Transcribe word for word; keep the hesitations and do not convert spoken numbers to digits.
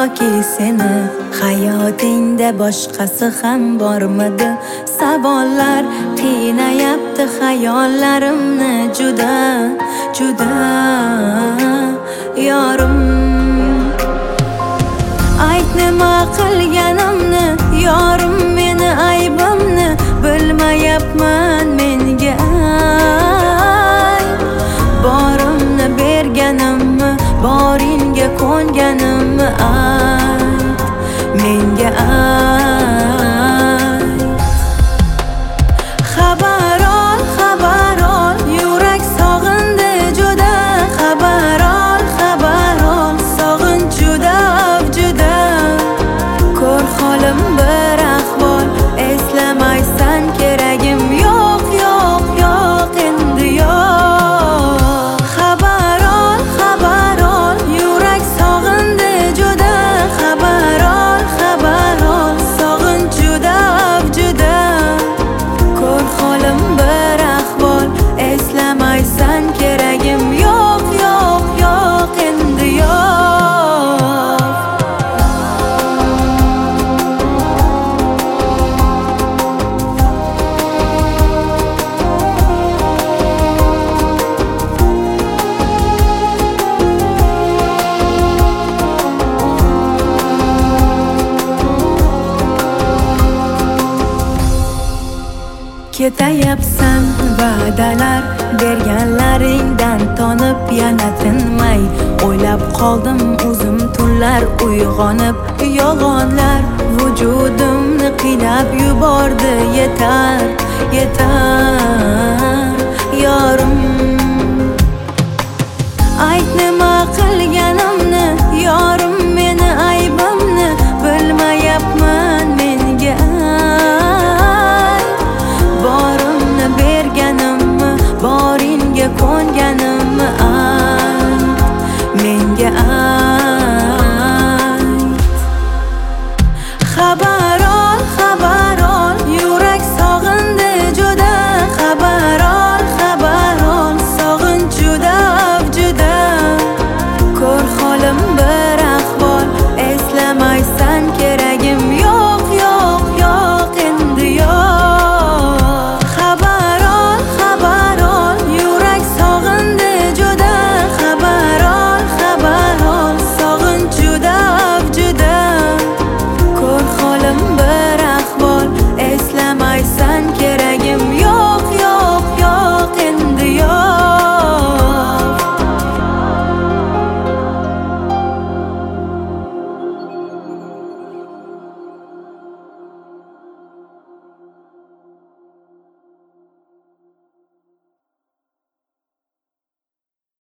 yoki seni hayotingda boshqasi ham bormidi? Savollar qiynayapti xayollarimni juda, juda yorim. Ayt nima qilganimni, yorim, meni aybimni bilmayapman menga ayt. Borimni berganimmi, boringga ko'nganimmi ayt menga ayt. Xabar ol, xabar ol, yurak sog'indi juda. Xabar ol, xabar ol, sog'inch juda, juda. Ko'r holim bir ahvol, eslamaysan keragim yo'q, yo'q, yo'q, endi yo'q. Xabar ol, xabar ol, yurak sog'indi juda. Xabar ol, xabar ol, sog'inch juda, juda. Ko'r holim bir ahvol, eslamaysan keragim yo'q, yo'q, yo'q, endi yo'q. Ketayapsan va'dalar berganlaringdan tonib, yana tinmay o'ylab qoldim o'zim tunlar uyg'onib. Yolg'onlar vujudimni qiynab yubordi, yetar, yetar yorim. Ayt nima qilganimni, yorim.